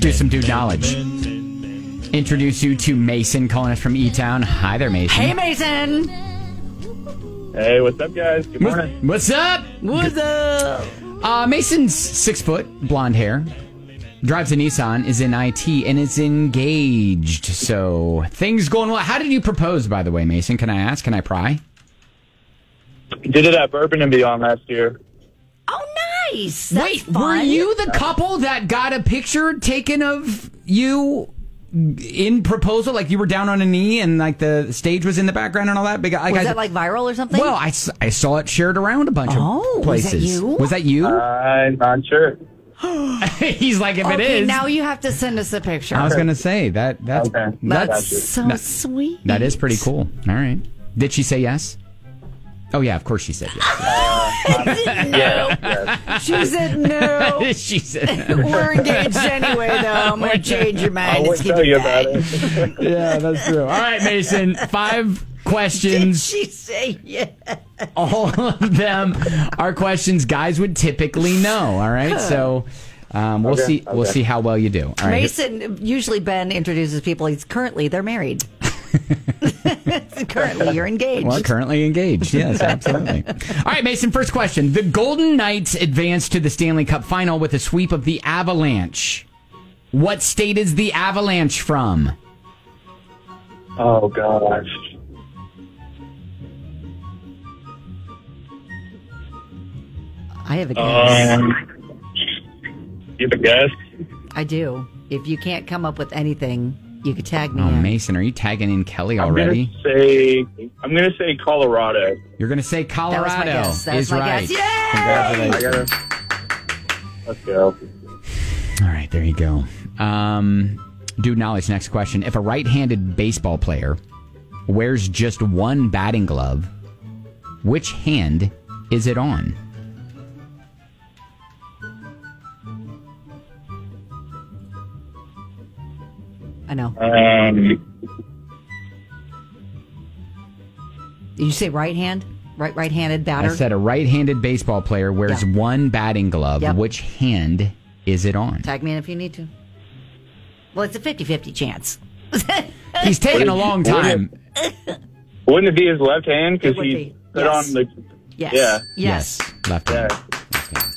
do some dude knowledge. Introduce you to Mason calling us from E-Town. Hi there, Mason. Hey, Mason. Hey, what's up, guys? Good morning. What's up? What's up? Mason's 6 foot, blonde hair, drives a Nissan, is in IT, and is engaged. So things going well. How did you propose, by the way, Mason? Can I ask? Can I pry? Did it at Bourbon and Beyond last year. Oh, nice. That's Wait, fun. were you the couple that got a picture taken of you in proposal? Like you were down on a knee and like the stage was in the background and all that? Was that like viral or something? Well, I saw it shared around a bunch of places. Was that you? I'm not sure. He's like, if it is. Now you have to send us a picture. I was going to say that's Okay. That's so sweet. That is pretty cool. All right. Did she say yes? Oh, yeah, of course she said yes. Yes. She said no. She said We're engaged anyway, though. I'm going to change your mind. I won't tell you about it. Yeah, that's true. All right, Mason, 5 questions. Did she say yes? All of them are questions guys would typically know. All right, so we'll see how well you do. All right. Mason, usually Ben introduces people. They're married. Currently, you're engaged. Well, currently engaged. Yes, absolutely. All right, Mason, first question. The Golden Knights advanced to the Stanley Cup final with a sweep of the Avalanche. What state is the Avalanche from? Oh, gosh. I have a guess. You have a guess? I do. If you can't come up with anything, you could tag me Oh, in. Mason, are you tagging in Kelly already? I'm gonna say Colorado. You're going to say Colorado That was my guess. is right. Yay! Congratulations. Let's go. All right, there you go. Dude knowledge, next question. If a right-handed baseball player wears just one batting glove, which hand is it on? I know. Did you say right hand? Right-handed batter? I said a right-handed baseball player wears one batting glove. Yep. Which hand is it on? Tag me in if you need to. Well, it's a 50-50 chance. He's taking a long time. Wouldn't it be his left hand? Because It would he be. put Yes. on the... Yes. Yeah. Yes. Left Yeah. hand.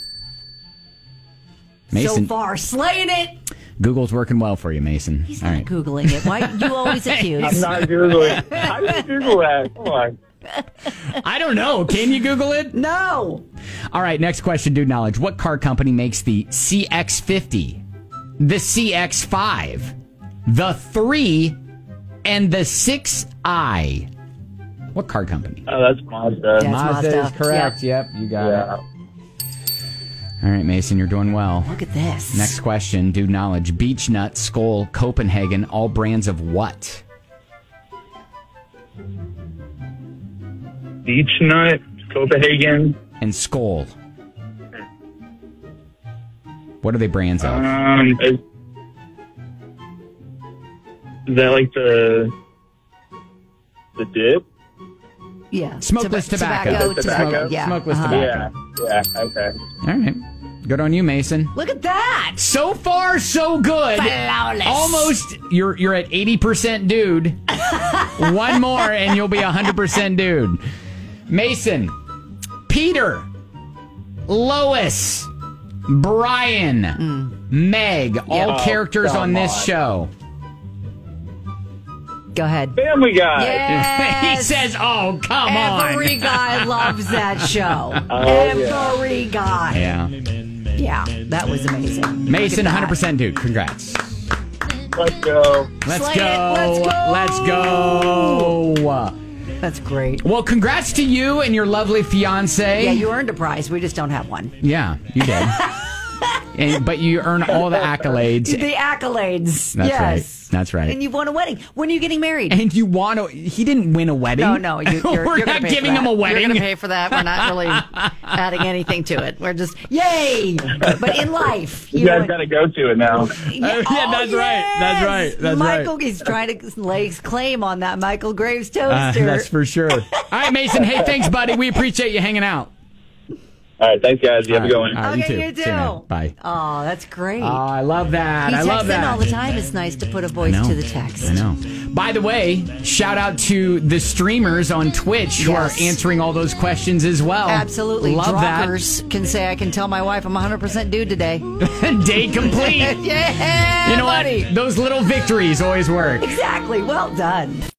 Mason, So far, slaying it. Google's working well for you, Mason. He's All not right. Googling it. Why you always accuse? I'm not Googling. How did you Google that? Come on. I don't know. Can you Google it? No. All right, next question, dude knowledge. What car company makes the CX-50, the CX-5, the 3, and the 6i? What car company? Oh, that's Mazda. Yeah. Mazda. is correct. Yep, you got it. All right, Mason, you're doing well. Look at this. Next question, dude knowledge. Beech Nut, Skoal, Copenhagen, all brands of what? Beech Nut, Copenhagen. And Skoal. What are they brands of? Is that like the dip? Yeah. Smokeless tobacco. Tobacco. Yeah. Smokeless Yeah. tobacco. Yeah. Okay. All right. Good on you, Mason. Look at that. So far, so good. Flawless. Almost, you're at 80% dude. One more, and you'll be 100% dude. Mason, Peter, Lois, Brian, Meg, all characters on this show. Go ahead. Family Guy. Yes. He says, "Oh, come on." Every guy loves that show. Oh, Every guy. Yeah. Yeah, that was amazing. Mason, Look at that. 100% dude. Congrats. Let's go. Let's Slay go. it. Let's go. Let's go. That's great. Well, congrats to you and your lovely fiance. Yeah, you earned a prize. We just don't have one. Yeah, you did. But you earn all the accolades. The accolades. That's yes. right. That's right. And you've won a wedding. When are you getting married? And you want to... He didn't win a wedding. No, We're you're not gonna pay giving for him a that. wedding. You're going to pay for that. We're not really adding anything to it. We're just, yay! But in life... You guys got to go to it now. Yeah, that's right. That's right. That's Michael, right. he's trying to lay claim on that Michael Graves toaster. That's for sure. All right, Mason. Hey, thanks, buddy. We appreciate you hanging out. All right, thanks, guys. You have a good one. All right, Okay, you See man. too. Bye. Oh, that's great. Oh, I love that. He I texts love in that. all the time. It's nice to put a voice to the text. I know. By the way, shout out to the streamers on Twitch who are Yes. answering all those questions as well. Absolutely. Love Drockers can say, I can tell my wife I'm 100% dude today. that. Day complete. Yeah, You know buddy. what? Those little victories always work. Exactly. Well done.